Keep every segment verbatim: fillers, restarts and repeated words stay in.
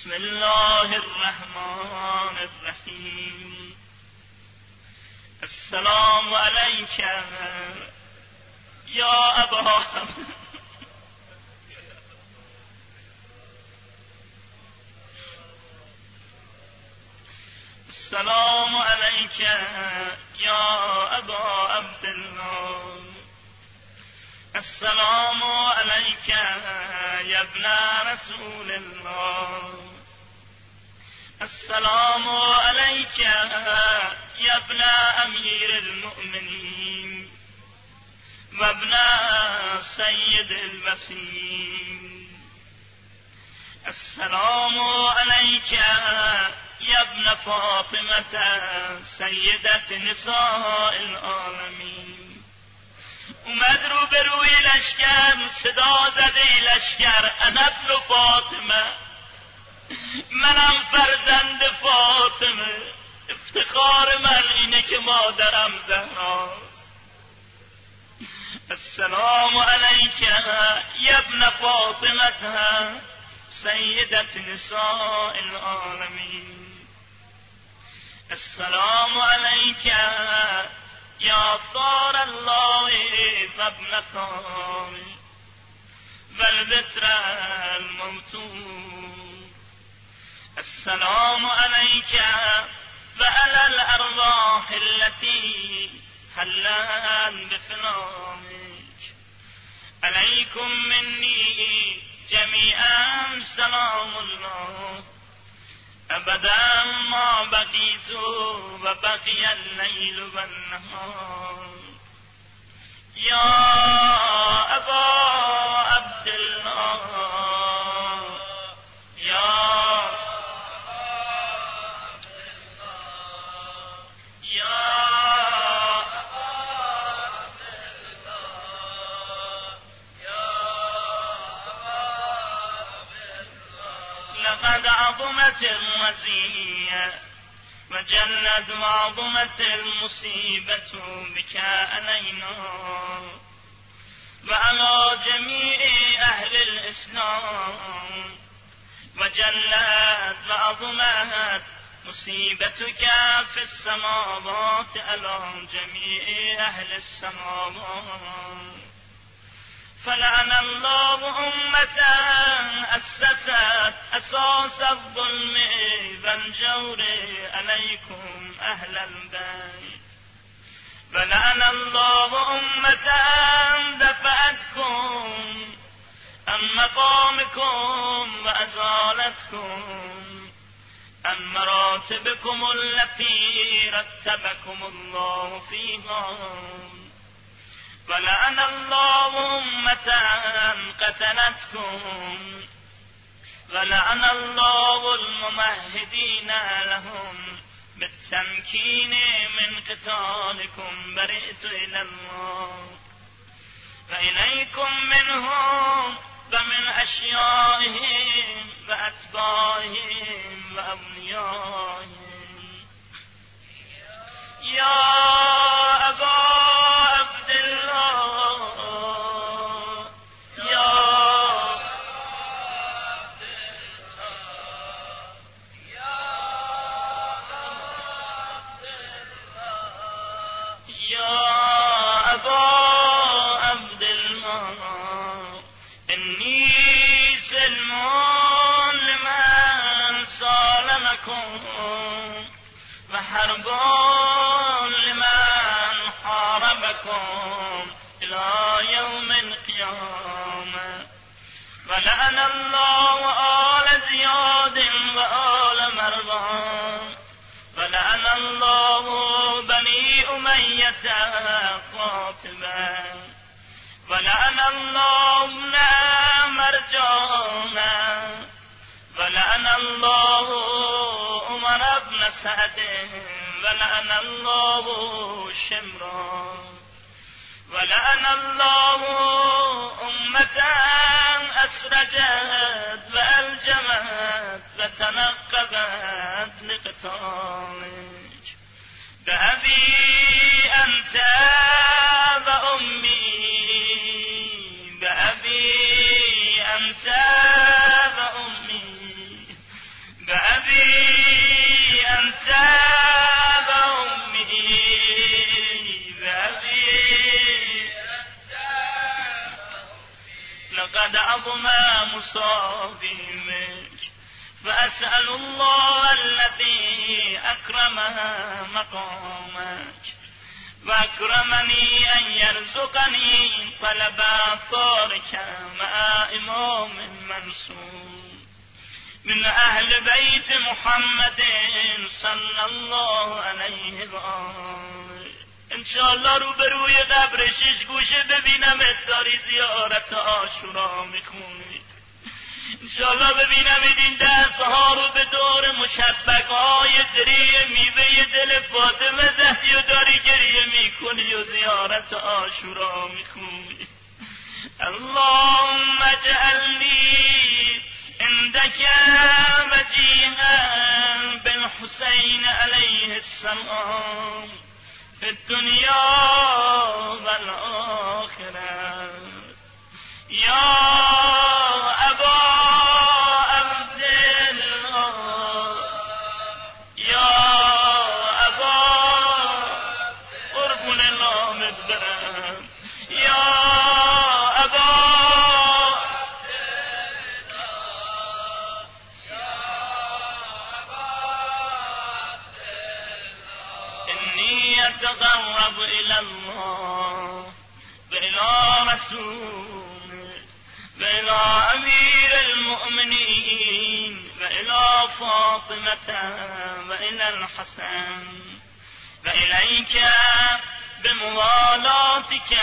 بسم الله الرحمن الرحیم. السلام علیک یا ابا السلام علیک یا ابا عبدالله. السلام علیک یا ابن رسول الله. السلام علیک یا ابن امیر المؤمنین و ابن سید الوصیین. السلام علیک یا ابن فاطمة سیدت نساء العالمین. اومد رو به روی لشکر صدا زده لشکر انا ابن فاطمه، منم فرزند فاطمه، افتخار من اینه که مادرم زهراست. السلام علیک یا ابن فاطمه سیدت نساء العالمین. السلام علیک یا ثار الله و ابن ثار و البتر الموتون. السلام علیک و علی الارواح التي حلن بفنائك. علیکم منی جمیعا سلام الله ابدا ما بقیت و بقی اللیل و النهار. یا ابا عبدالله یا لقد عظمت المزية وجلت وعظمت المصيبة بك علينا وعلى جميع أهل الإسلام، وجلت وعظمت مصيبتك في السماوات على جميع أهل السماوات. فلعن الله أمة أسست أساس الظلم والجور عليكم أهل البيت. ولعن الله أمة دفعتكم عن مقامكم وأزالتكم عن مراتبكم التي رتبكم الله فيها. ولعن الله أمة قتلتكم. ولعن الله الممهدين لهم بالتمكين من قتالكم. برئت إلى الله وإليكم منهم ومن أشيائهم وأتباعهم وأوليائهم. يا أبا وحرب لمن حاربكم إلى يوم القيامة. ولعن الله آل زياد وآل مروان. ولعن الله بني أمية قاطبا. ولعن الله ابن مرجانا. ولعن الله عمر بن سعد. ولعن الله شمرا. ولعن الله أمة أسرجت وألجمت وتنقبت لقتالك. بأبي أنت وأمي بأبي أنت وأمي بأبي أنت وأمي بأبي لقد عظم مصابي منك فأسأل الله الذي أكرم مقامك وأكرمني أن يرزقني طلب طارك مع إمام منصور من أهل بيت محمد صلى الله عليه وآله. انشاءالله رو به روی قبر شش گوشه ببینم داری زیارت عاشورا میخونی. انشاءالله ببینم این دستها رو به دور مشبک های دریه میوه دل فاطمه زهری و داری گریه میکنی و زیارت عاشورا میخونی. اللهم اجعلنی عندك وجيها بالحسين عليه السلام في الدنيا والآخرة يا أبا عبد الله يا أبا قربون الله مدبرم يا أبا إني أتقرب إلى الله وإلى رسوله وإلى أمير المؤمنين وإلى فاطمة وإلى الحسن وإليك بموالاتك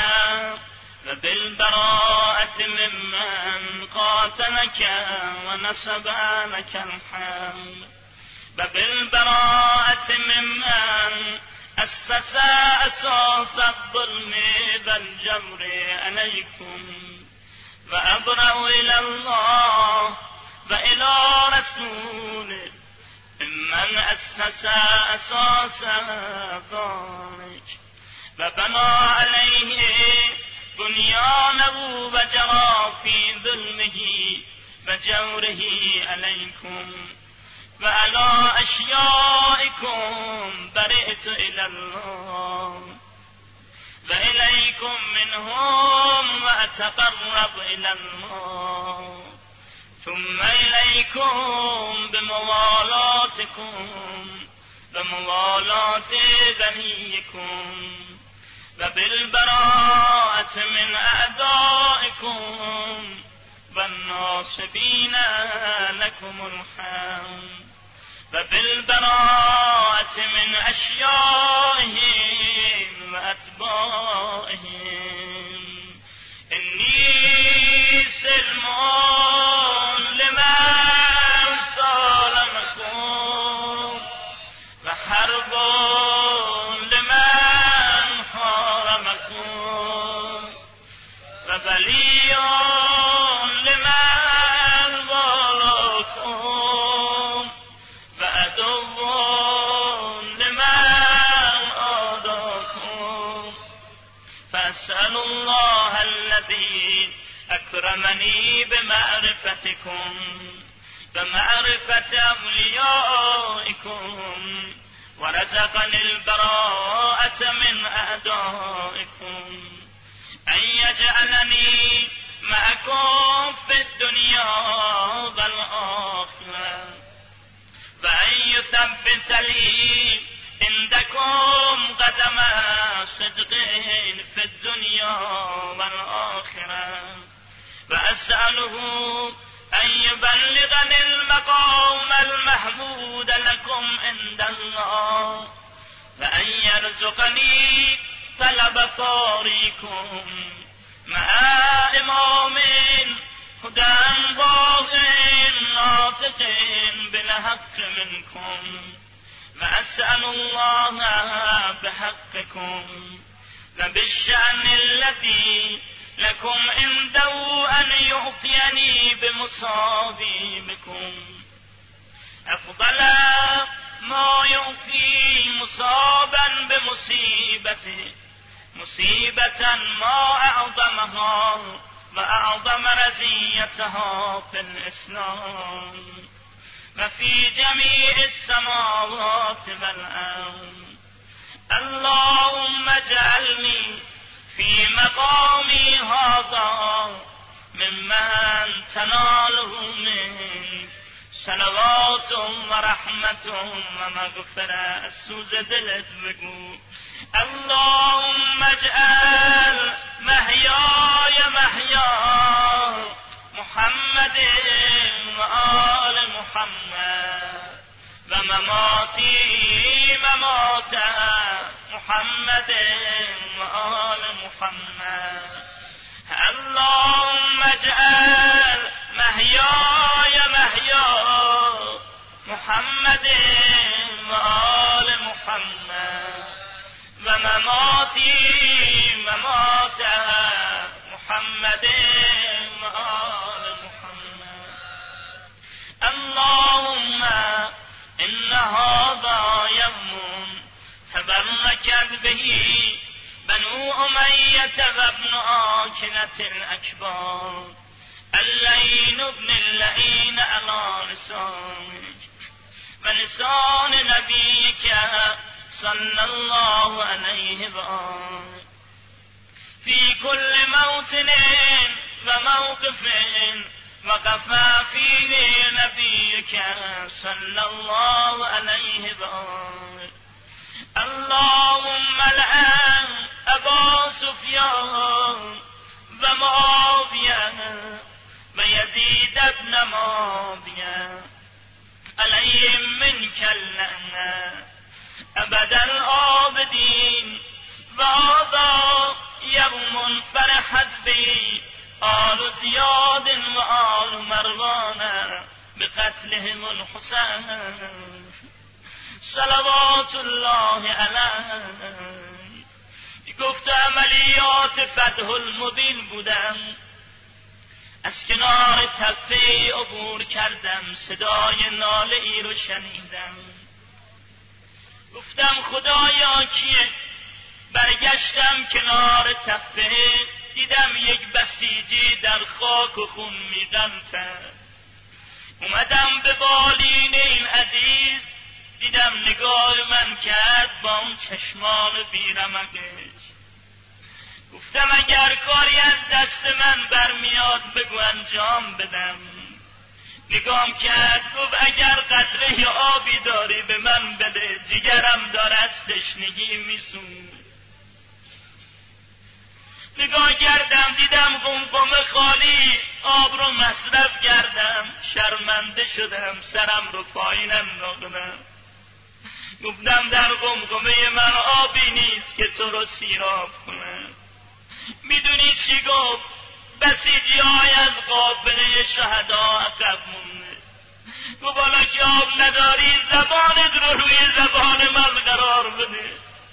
وبالبراءة ممن قاتلك ونصب لك الحمد وبالبراءة ممن أسس أساس الظلم والجور عليكم وأبرأ إلى الله وإلى رسوله ممن أسس أساس ذلك وبنى عليه بنيانه وجرى في ظلمه وجوره عليكم وعلى أشيائكم برئت إلى الله وإليكم منهم وأتقرب إلى الله ثم إليكم بموالاتكم وموالات بنيكم وبالبراءة من أعدائكم والناصبين لكم الحمد وبالبراءة من أشيائهم وأتباعهم إني سلم لمن صالمكم وحرب لمن حارمكم وبلي لمن والاكم وعدو لمن آذاكم فأسأل الله الذي أكرمني بمعرفتكم بمعرفة أوليائكم ورزقني البراءة من أعدائكم أن يجعلني معكم في الدنيا والآخرة وأن يثبت لي عندكم قدم صدق في الدنيا والآخرة وأسأله أن يبلغني المقام المحمود لكم عند الله وأن يرزقني طلب طاريكم مع إمام هدى باق ناطق بالحق منكم وأسأل الله بحقكم وبالشأن الذي لكم عنده أن يعطيني بمصابيبكم أفضل ما يعطي مصابا بمصيبته مصيبة ما أعظمها وأعظم رزيتها في الإسلام وفي جميع السماوات والأرض. اللهم اجعلني في مقامي هذا ممن تناله منك صلوات و رحمت و مغفرت. سوز دلت بگو اللهم اجعل محیای محیا محمد و آل محمد و مماتی ممات محمد و آل محمد. اللهم اجعل محیای محیا محمد و آل محمد و مماتی ممات محمد و آل محمد. اللهم إن هذا يوم تبركت به بنو أمية وابن آكنة الأكبر اللعين بن اللعين على لسانك ولسان نبيك صلى الله عليه وآله في كل موطن وموقف وقف فيه نبيك صلى الله عليه وآله. اللهم لعن أبا سفيان ومعاوية ويزيد بن معاوية عليهم منك اللعنة أبد الآبدين. وهذا يوم فرحت به آل زياد وآل مروان بقتلهم الحسين صلوات الله علیه. گفت عملیات فتح المبین بودم، از کنار تپه عبور کردم، صدای ناله ای رو شنیدم، گفتم خدایا کیه؟ برگشتم کنار تپه، دیدم یک بسیجی در خاک و خون می‌غلتد. اومدم به بالین این عزیز، دیدم نگاه من کرد با اون چشمان بیرمقش. گفتم اگر کاری از دست من برمیاد بگو انجام بدم. نگام کرد گفت اگر قطره آبی داری به من بده، جگرم داره از تشنگی میسوزه. نگاه کردم دیدم قمقمه خالی، آب رو مصرف کردم، شرمنده شدم، سرم رو پایین انداختم. گفتم در قمقمه من آبی نیست که تو رو سیراب کنه. میدونی چی گفت؟ بسیجی های از قافله شهدا عقب مونده. گفت حالا که آب نداری زبانت رو روی زبان من قرار بده.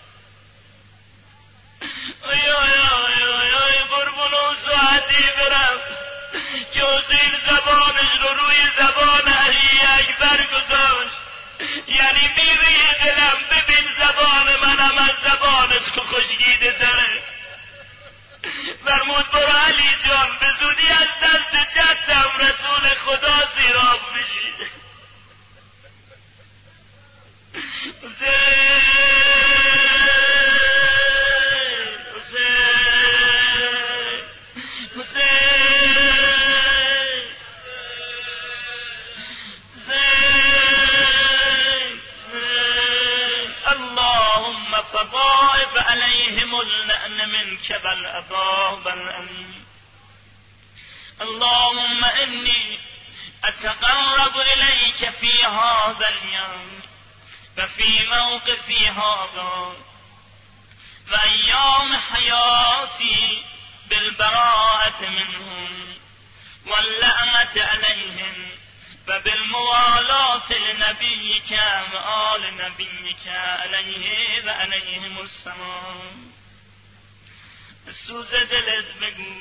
آی آی آی آی آی قربون اون ساعتی برم که حسین زبانش رو روی زبان علی اکبر گذاشت. یعنی میوه دلم ببین زبان منم از زبانت تو خوشگیده داره. فرمود برو علی جان به زودی از دست جدم رسول خدا سیراب بشید. حسین فضائب عليهم اللعن منك والأباء والأم. اللهم إني أتقرب إليك في هذا اليوم وفي موقفي هذا وأيام حياتي بالبراءة منهم واللعنة عليهم وبالموالاة لنبيك وآل نبيك عليه و عليهم السلام. سوز دلت بگو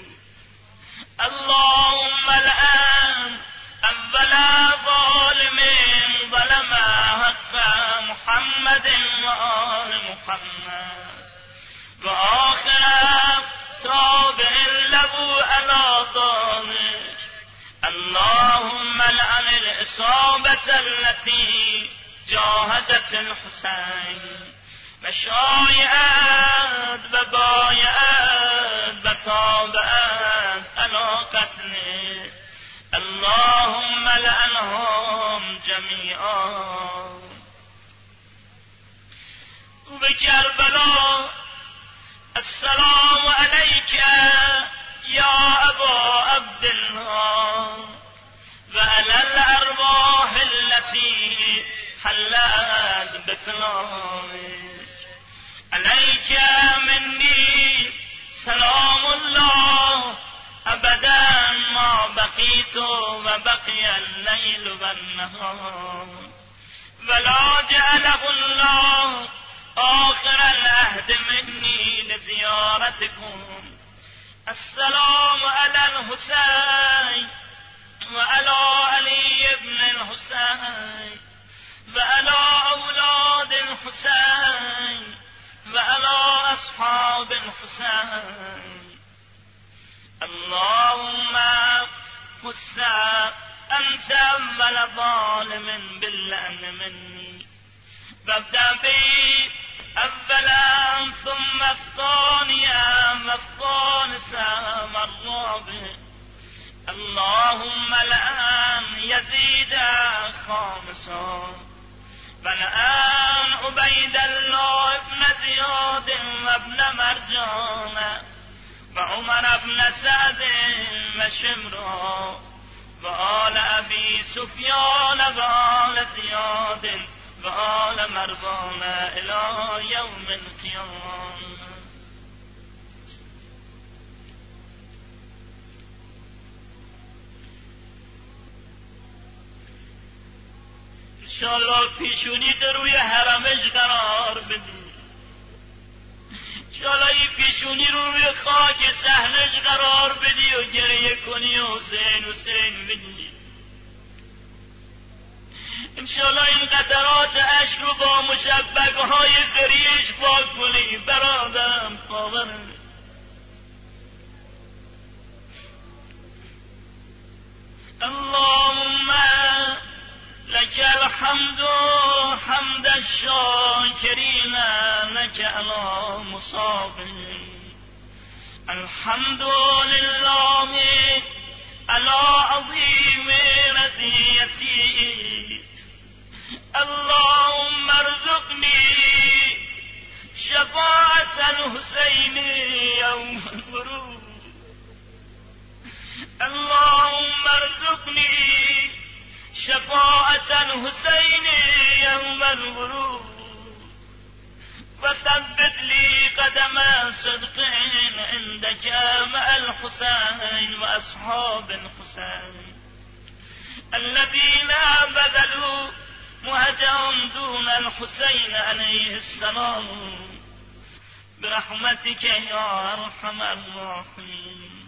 اللهم لعن اول ظالم ظلم حق محمد و آل محمد و آخر تابع له على ذلك اللهم لعن الإصابة التي جاهدت الحسين و شایعت و بایعت و تابعت علی قتله. اللهم لعنهم جمیعا. و کربلا السلام علیک یا ابا عبدالله و علی الارواح التي حلت بفنائك. علیک منی سلام الله ابدا ما بقیت و بقی اللیل و النهار ولا جعله الله آخر العهد منی لزیارتكم. السلام علی الحسین و علی علی ابن الحسین و علی اولاد الحسین و علی اصحاب الحسین. اللهم خص انت اول ظالم باللعن مني وابدأ بي اولا ثم الثانية والثالثة والرابع. اللهم لعن يزيد خامسا ولعن عبيد الله ابن زياد وابن مرجان وعمر بن سعد وشمرا وآل أبي سفيان وآل زياد وآل مروان إلى يوم القيامة. انشاءالله پیشونی تو روی حرمش قرار بدی. انشاءالله این پیشونی رو روی خاک صحنش قرار بدی و گریه کنی و حسین حسین بدی. انشاءالله این قطرات اشک رو با مشبکه های گریهش پاک کنی. برادرم خواهرم اللهم لك الحمد حمد الشاكرين لك على مصابه. الحمد لله على عظيم رضيتي. اللهم ارزقني شفاعة الحسين يوم الورود. اللهم ارزقني شفاعة الحسين يوم الورود وثبت لي قدم صدق عندك مع الحسين وأصحاب الحسين الذين بذلوا مهجهم دون الحسين عليه السلام برحمتك يا أرحم الراحمين.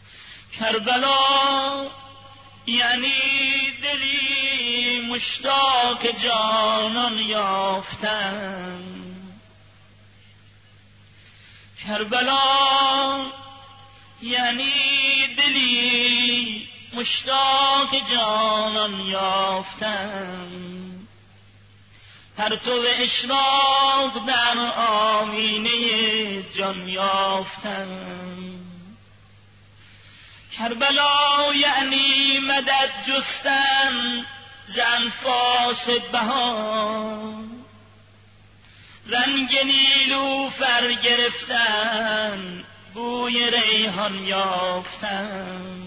کربلا یعنی دلی مشتاق جانان یافتن. کربلا یعنی دلی مشتاق جانان یافتن. پرتو اشراق در آیینه جان یافتن. کربلا یعنی مدد جستن ز انفاس بهار. رنگ نیلوفر گرفتن بوی ریحان یافتن.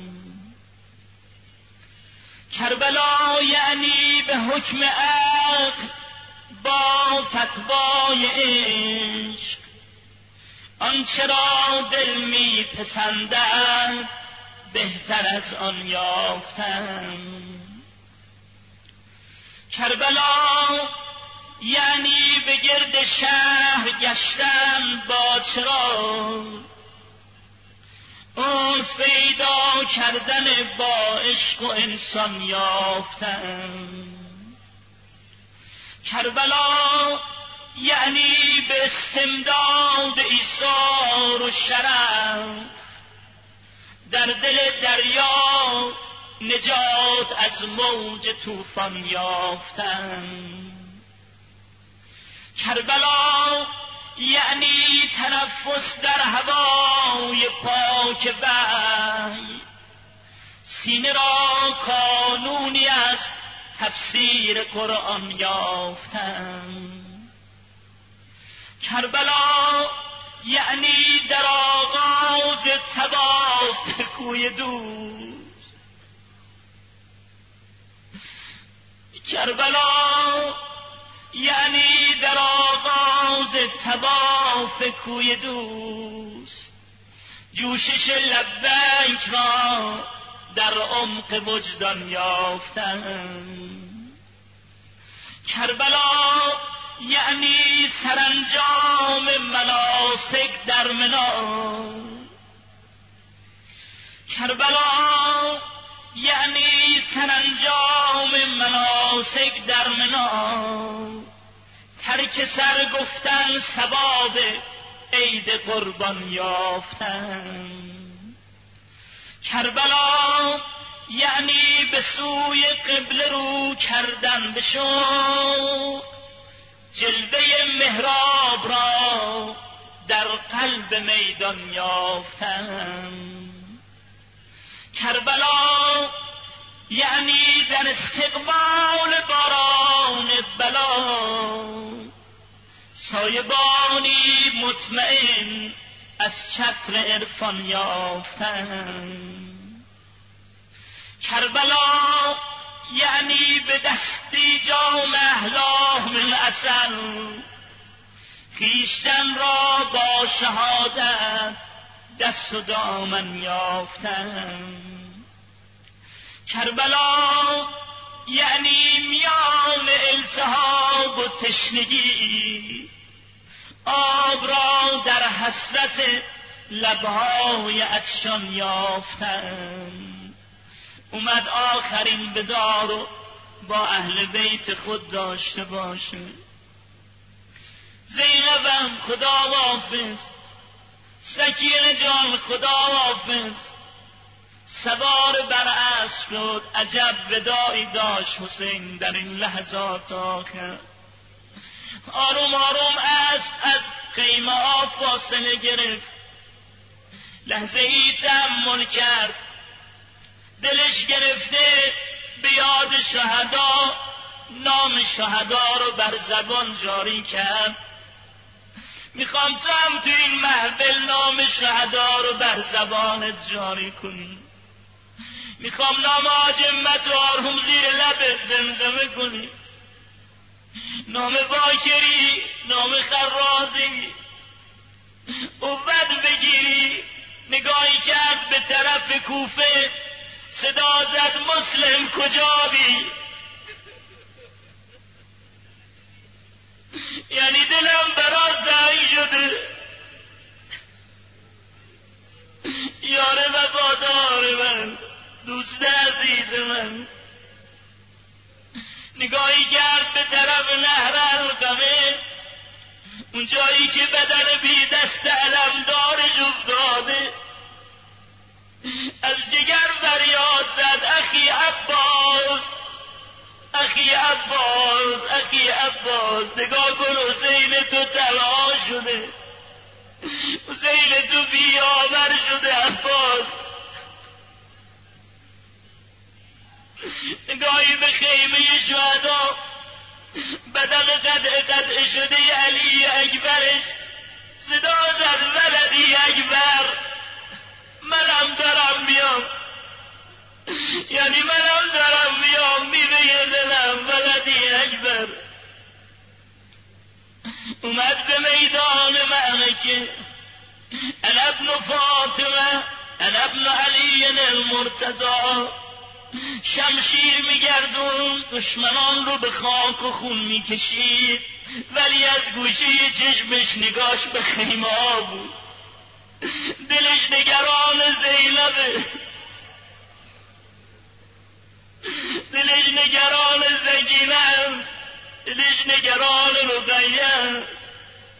کربلا یعنی به حکم عقل با فتوای عشق آنچه را دل می پسندد بهتر از آن یافتن. کربلا یعنی به گرد شهر گشتن با چراغ. انس پیدا کردن با عشق و انسان یافتن. کربلا یعنی به استمداد ایثار و شرف در دل دریا نجات از موج طوفان یافتن. کربلا یعنی تنفس در هوای پاک وحی، سینه را کانونی از تفسیر قرآن یافتن. کربلا یعنی در آغاز طواف کوی دوست. کربلا یعنی در آغاز طواف کوی دوست، جوشش لبیک را در عمق وجدان یافتن. کربلا یعنی سرانجام مناسک در منا. کربلا یعنی سرانجام مناسک در منا، ترک سر گفتن ثواب عید قربان یافتن. کربلا یعنی به سوی قبله رو کردن به شوق، جلوه محراب را در قلب میدان یافتن. کربلا یعنی در استقبال باران بلا، سایبانی مطمئن از چتر عرفان یافتن. کربلا یعنی به دستی جام احلام من عسل، خویشتن را با شهادت دست و دامن یافتن. کربلا یعنی میان التهاب و تشنگی، آب را در حسرت لبهای عطشان یافتن. اومد آخرین بدار رو با اهل بیت خود داشته باشه. زینبم خدا حافظ، سکینه جان خدا حافظ، سوار بر اسب شد. عجب وداعی داشت حسین در این لحظات آخر. آروم آروم اسب از خیمه ها فاصله گرفت، لحظه ای تأمل کرد، دلش گرفته به یاد شهدا، نام شهدا رو بر زبان جاری کرد. میخوام تو هم تو این محفل نام شهدا رو بر زبانت جاری کنی. میخوام نام حاجمت و آرهم زیر لبت زمزمه کنی. نام باکری، نام خرازی، قوت بگیری. نگاهی کرد به طرف کوفه، صدا زد مسلم کجا بی؟ یعنی دلم برات زنگ شده، یار وفادار من، دوست عزیز من. نگاهی کرد به طرف نهر القمه، اون جایی که بدن بی دست علمدارش افتاده. از جگر فریاد زد اخی عباس، اخی عباس، اخی عباس. نگاه کن حسین تو تباه شده، حسین تو بیاور شده عباس. نگاهی به خیمه شهدا، بدن قدع قدع شده علی اکبرش، صدا زد ولدی اکبر، منم دارم میام. یعنی منم دارم میام، میوه دلم ولدی اکبر. اومد به میدان معرکه، انا ابن فاطمه، انا ابن علی المرتضی. شمشیر میگردون، دشمنان رو به خاک و خون میکشید، ولی از گوشه چشمش نگاش به خیمه ها بود. دلش نگران زینبه، دلش نگران زکینه، دلش نگران رقیه.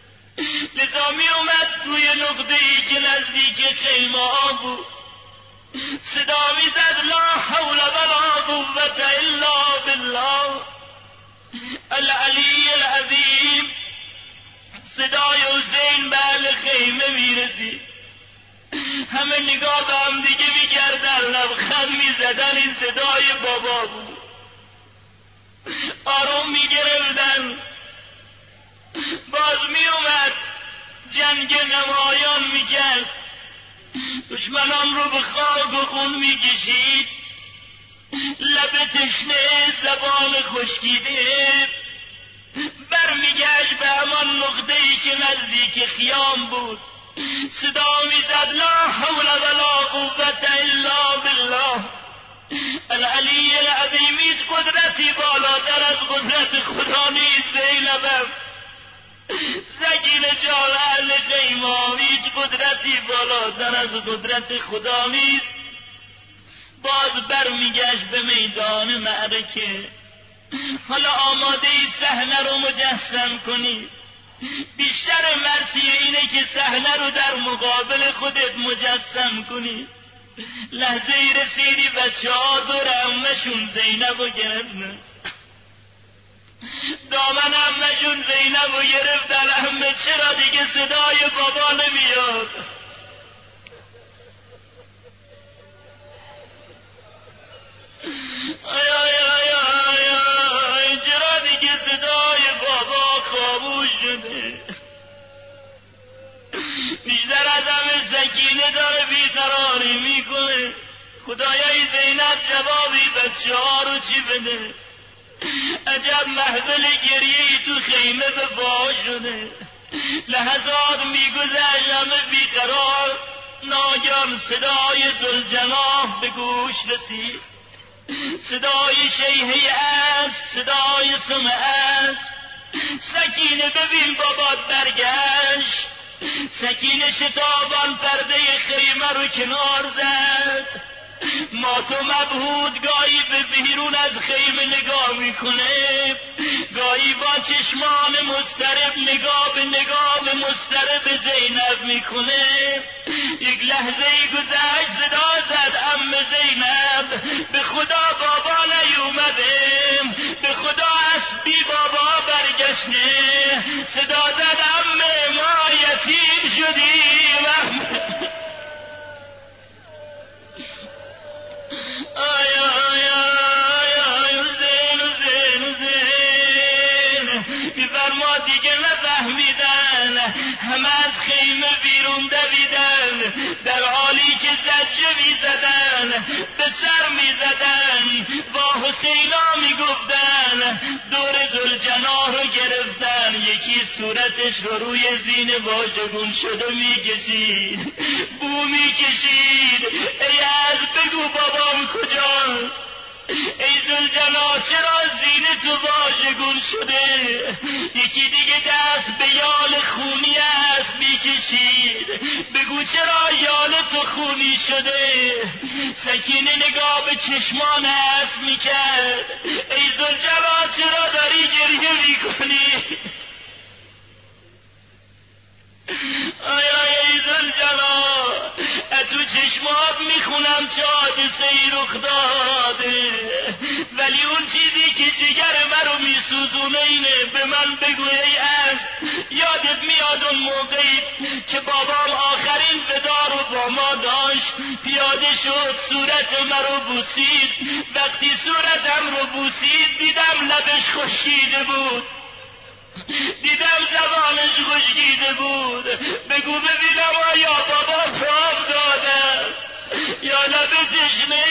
لذا می اومد روی نقطه ای که نزدیک خیمه ها بود، صدا میزد لا حول ولا قوة الا بالله العلی العظیم. صدای حسین به اهل خیمه میرسید، همه نگاه به هم دیگه میکردن، لبخند میزدن. این صدای بابا بود. آروم میگرفتن. باز میومد جنگ نمایان میکرد، دشمنان رو به خاک و خون میکشید، لب تشنه زبان خشکیده. برمیگشت به همان نقطه‌ای که نزدیک خیام بود، صدا میزد لا حول ولا قوة الا بالله العلی العظیم. هیچ قدرتی بالاتر از قدرت خدا نیست زینبم، سکینه جان اهل خیمه. هیچ قدرتی بالاتر از قدرت خدا نیست. باز برمیگشت به میدان معرکه. حالا آماده ای صحنه رو مجسم کنی. بیشتر مرسی اینه که صحنه رو در مقابل خودت مجسم کنی. لحظه ای رسیدی بچه ها دور امشون زینب رو گرفتن، دامن امشون زینب رو گرفتن. امه چرا دیگه صدای بابا نمیاد؟ آی آی آی آی آی چرا دیگه صدای بابا خاموش شده؟ بیشتر از همه سکینه داره بیقراری میکنه. خدایای زینب جوابی بچه ها رو چی بده؟ عجب محفل گریهی تو خیمه به پا شده. لحظات میگذشت همه بیقرار. ناگهان صدای ذوالجناح به گوش رسید، صدای شیهه اسب، صدای سم اسب. سکینه ببین بابات برگشت. سکینه شتابان پرده خیمه رو کنار زد. مات و مبهود گاهی به بیرون از خیمه نگاه میکنه، گاهی با چشمان مضطرب نگاه به نگاه به مضطرب زینب میکنه. یک لحظه ای گذشت، صدا زد عمه زینب به خدا بابا نیومده، به خدا اسبی بابا برگشته. صدا زد عمه ما یتیم شدیم. آی آی آی آی حسین حسین حسین. میفرما دیگه نفهمیدن، همه از خیمه بیرون دویدن، در حالی که زجه میزدن، به سر میزدن، با حسینا میگفتن. دور ذوالجناح رو گرفتن، یکی صورتش رو روی زین واژگون شده میکشید، بو میکشید. ای از بگو بابام کجاست؟ ای ذوالجلال چرا زین تو واژگون شده؟ یکی دیگه دست به یال خونی است میکشید، بگو چرا یال تو خونی شده؟ سکینه نگاه به چشمان است میکرد. ای ذوالجلال چرا داری گریه میکنی؟ آی آی ای ذوالجلال، تو چشمات میخونم چه حادثه ای رخ داده، ولی اون چیزی که جگر منو میسوزونه اینه. به من بگو ای اسب، یادت میاد اون موقعی که بابام آخرین ودا رو با ما داشت، پیاده شد صورت منو بوسید. وقتی صورتم رو بوسید دیدم لبش خشکیده بود، دیدم زبانش خشکیده بود. بگو ببینم آیا بابا خواب داده یا لب تشنه؟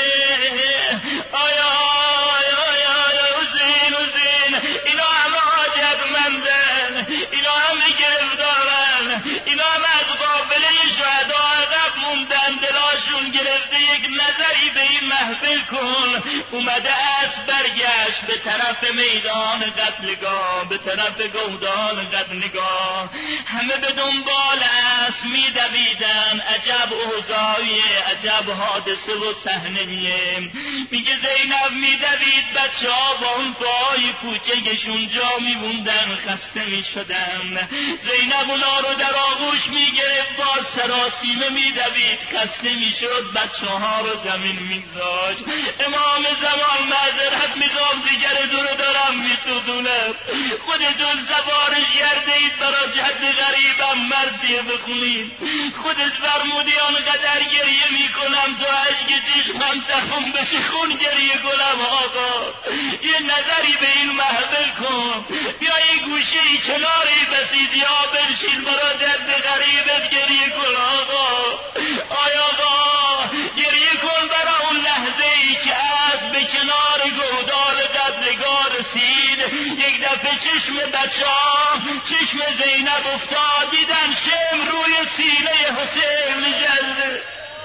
آیا آیا آیا حسین حسین، اینا همه حاجتمندن، اینا همه گرفتارن، اینا همه از قافله شهدا عقب موندن، دلاشون گرفته. یک نظری به این محفل کن، اومده است برگشت به طرف میدان قتلگاه، به طرف گودال قتلگاه. همه به دنبال است میدویدن. عجب اوضاعی، عجب حادثه و صحنه‌ایه. میگه زینب میدوید، بچه ها با اون پای کوچکشون جا میبوندن، خسته میشدن. زینب اونا رو در آغوش میگرفت، با سراسیمه میدوید، خسته میشد، بچه ها رو زمین میگذاشت. امام زمان معذرت میخوام دیگر دو رو دارم میسوزونم، خودتون سوارش گردید برا جد غریبم مرثیه بخونید. خودت فرمودی آنقدر گریه میکنم تا اشک چشمم تموم بشه خون گریه کنم. آقا یه نظری به این محفل کن، بیا یه گوشه ای کناری بسید یا بنشین برا جد غریبت گریه کن. آقا آیا آقا گریه کن برا اون لحظه ای که از به کنار گودال قتلگاه رسید. یک دفعه چشم بچه ها، چشم زینب افتاد، دیدن شم روی سینه حسین نشسته.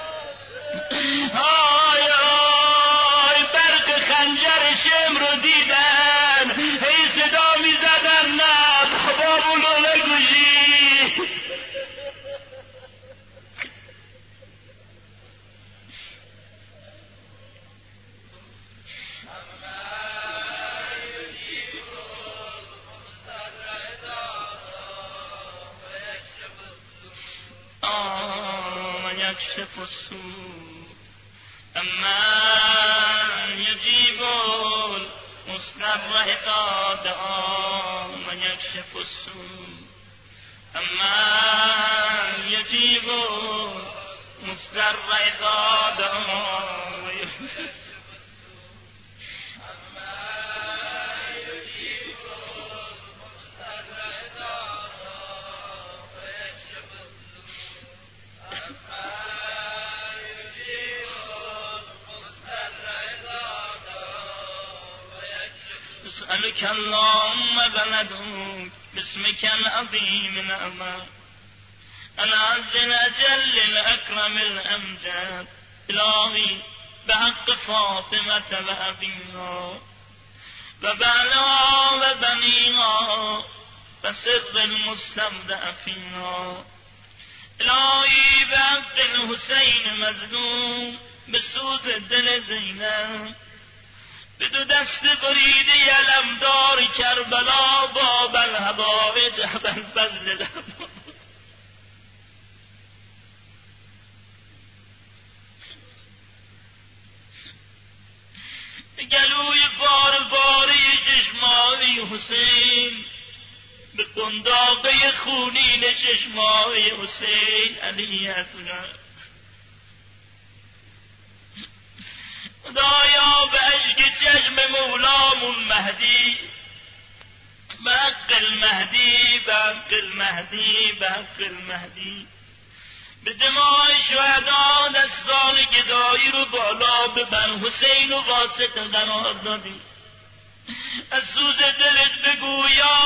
آی آی برق خنجر شم رو دیدن، هی صدا می زدن نه بابولو نگوشی. يكشف السوء أمن يجيب المضطر إذا دعا من يكشف السوء أمن يجيب المضطر إذا دعا أسألك اللهم بلدك باسمك العظيم الأمان العز الأجل الأكرم الأمجد إلهي بحق فاطمة وأبيها وبعلها وبنيها وسر المستودع فيها إلهي بحق الحسين مظلوم بسوز دل زینب به دو دست بریده علمدار کربلا باب الهوای جبل فضل لما گلوی بار باری چشمای حسین، به قنداقه خونین چشمای حسین علی اصغر. خدایا به اشک چشم مولامون مهدی، به حق المهدی، به حق المهدی، به حق المهدی، به دماء شهدا دستان گدایی رو بالا ببر. حسین و واسط قرار دادی، از سوز دلت بگو یا